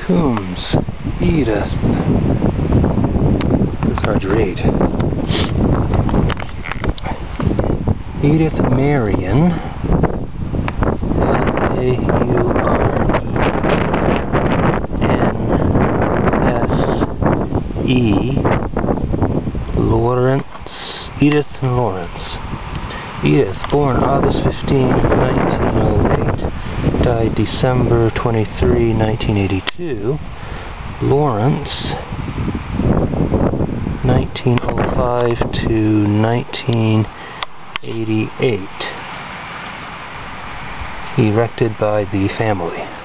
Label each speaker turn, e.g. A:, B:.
A: Coombs, Edith. It's hard to read. Edith Marion, Laurence, Lawrence, Edith and Lawrence. Edith, born August 15, 1908, died December 23, 1982. Lawrence, 1905 to 1988. Erected by the family.